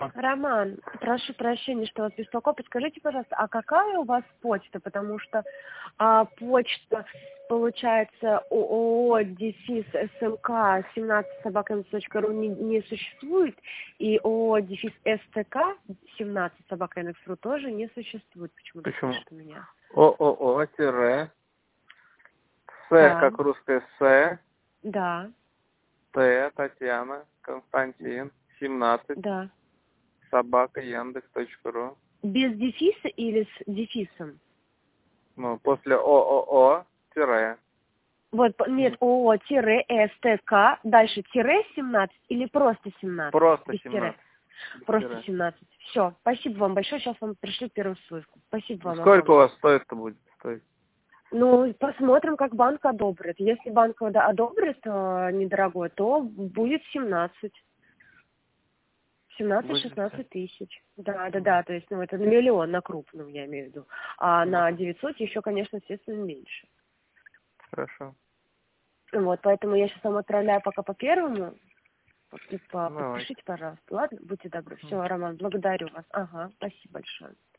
Роман, прошу прощения, что вас беспокою. Подскажите, пожалуйста, а какая у вас почта? Потому что почта, получается, ООО дефис СМК 17@rу не существует, и ООО дефис СТК 17@rу тоже не существует. Почему-то Почему? пишет у меня. ООО С, Да, как русская С, да, Т, Татьяна, Константин, 17, да. @Яндекс.ру. Без дефиса или с дефисом? Ну, после ООО, тире. Вот, нет, ООО-СТК, дальше тире 17 или просто 17? Просто Без тире. 17. Без Просто тире. 17. Все, спасибо вам большое, сейчас вам пришлю первую ссылку. Спасибо вам Сколько у огромное. вас стоит-то будет стоить? Ну, посмотрим, как банк одобрит. Если банк одобрит недорогой, то будет 17. Будет. 17-16 тысяч. Да, то есть, ну, это на миллион, на крупном, я имею в виду. А Ну, на 900 еще, конечно, естественно, меньше. хорошо. Вот, поэтому я сейчас вам отправляю пока по первому. Давай. Подпишите, пожалуйста. Ладно, будьте добры. Все, Роман, благодарю вас. Ага, спасибо большое.